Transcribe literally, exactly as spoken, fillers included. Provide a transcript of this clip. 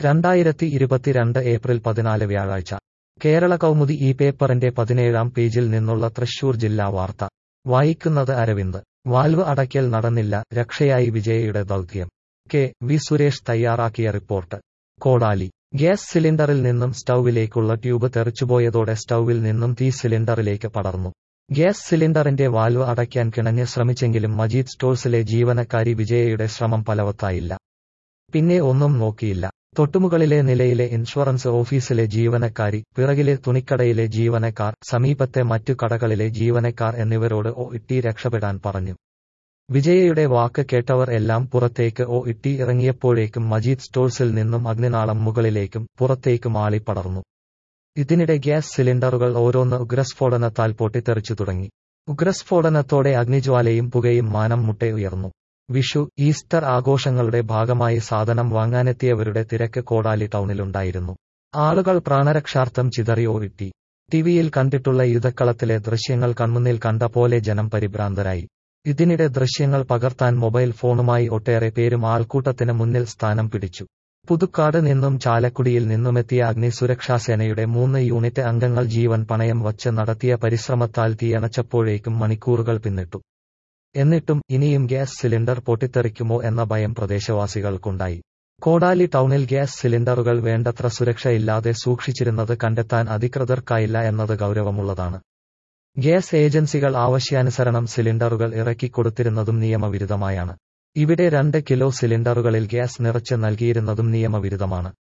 രണ്ടായിരത്തി ഇരുപത്തിരണ്ട് ഏപ്രിൽ പതിനാല് വ്യാഴാഴ്ച കേരള കൗമുദി ഈ പേപ്പറിന്റെ പതിനേഴാം പേജിൽ നിന്നുള്ള തൃശൂർ ജില്ലാ വാർത്ത വായിക്കുന്നത് അരവിന്ദ്. വാൽവ് അടയ്ക്കൽ നടന്നില്ല, രക്ഷയായി വിജയയുടെ ദൗത്യം. കെ വി സുരേഷ് തയ്യാറാക്കിയ റിപ്പോർട്ട്. കോടാലി. ഗ്യാസ് സിലിണ്ടറിൽ നിന്നും സ്റ്റൗവിലേക്കുള്ള ട്യൂബ് തെറിച്ചുപോയതോടെ സ്റ്റൗവിൽ നിന്നും തീ സിലിണ്ടറിലേക്ക് പടർന്നു. ഗ്യാസ് സിലിണ്ടറിന്റെ വാൽവ് അടയ്ക്കാൻ കിണഞ്ഞ് ശ്രമിച്ചെങ്കിലും മജീദ് സ്റ്റോഴ്സിലെ ജീവനക്കാരി വിജയയുടെ ശ്രമം ഫലവത്തായില്ല. പിന്നെ ഒന്നും നോക്കിയില്ല. തൊട്ടുമുകളിലെ നിലയിലെ ഇൻഷുറൻസ് ഓഫീസിലെ ജീവനക്കാരി, പിറകിലെ തുണിക്കടയിലെ ജീവനക്കാർ, സമീപത്തെ മറ്റു കടകളിലെ ജീവനക്കാർ എന്നിവരോട് ഓ ഇട്ടി രക്ഷപ്പെടാൻ പറഞ്ഞു. വിജയയുടെ വാക്ക് കേട്ടവർ എല്ലാം പുറത്തേക്ക് ഓ ഇട്ടി ഇറങ്ങിയപ്പോഴേക്കും മജീദ് സ്റ്റോഴ്സിൽ നിന്നും അഗ്നിനാളം മുകളിലേക്കും പുറത്തേക്കും ആളിപ്പടർന്നു. ഇതിനിടെ ഗ്യാസ് സിലിണ്ടറുകൾ ഓരോന്ന് ഉഗ്രസ്ഫോടനത്താൽ പൊട്ടിത്തെറിച്ചു തുടങ്ങി. ഉഗ്രസ്ഫോടനത്തോടെ അഗ്നിജ്വാലയും പുകയും മാനം മുട്ടെ ഉയർന്നു. വിഷു, ഈസ്റ്റർ ആഘോഷങ്ങളുടെ ഭാഗമായി സാധനം വാങ്ങാനെത്തിയവരുടെ തിരക്ക് കോടാലി ടൗണിലുണ്ടായിരുന്നു. ആളുകൾ പ്രാണരക്ഷാർത്ഥം ചിതറി ഓ ഇട്ടി. ടിവിയിൽ കണ്ടിട്ടുള്ള യുദ്ധക്കളത്തിലെ ദൃശ്യങ്ങൾ കൺമുന്നിൽ കണ്ട പോലെ ജനം പരിഭ്രാന്തരായി. ഇതിനിടെ ദൃശ്യങ്ങൾ പകർത്താൻ മൊബൈൽ ഫോണുമായി ഒട്ടേറെ പേരും ആൾക്കൂട്ടത്തിന് മുന്നിൽ സ്ഥാനം പിടിച്ചു. പുതുക്കാട് നിന്നും ചാലക്കുടിയിൽ നിന്നുമെത്തിയ അഗ്നിസുരക്ഷാസേനയുടെ മൂന്ന് യൂണിറ്റ് അംഗങ്ങൾ ജീവൻ പണയം വച്ച് നടത്തിയ പരിശ്രമത്താൽ തീയണച്ചപ്പോഴേക്കും മണിക്കൂറുകൾ പിന്നിട്ടു. എന്നിട്ടും ഇനിയും ഗ്യാസ് സിലിണ്ടർ പൊട്ടിത്തെറിക്കുമോ എന്ന ഭയം പ്രദേശവാസികൾക്കുണ്ടായി. കോടാലി ടൗണിൽ ഗ്യാസ് സിലിണ്ടറുകൾ വേണ്ടത്ര സുരക്ഷയില്ലാതെ സൂക്ഷിച്ചിരുന്നത് കണ്ടെത്താൻ അധികൃതർക്കായില്ല എന്നത് ഗൗരവമുള്ളതാണ്. ഗ്യാസ് ഏജൻസികൾ ആവശ്യാനുസരണം സിലിണ്ടറുകൾ ഇറക്കിക്കൊടുത്തിരുന്നതും നിയമവിരുദ്ധമായാണ്. ഇവിടെ രണ്ട് കിലോ സിലിണ്ടറുകളിൽ ഗ്യാസ് നിറച്ച് നൽകിയിരുന്നതും നിയമവിരുദ്ധമാണ്.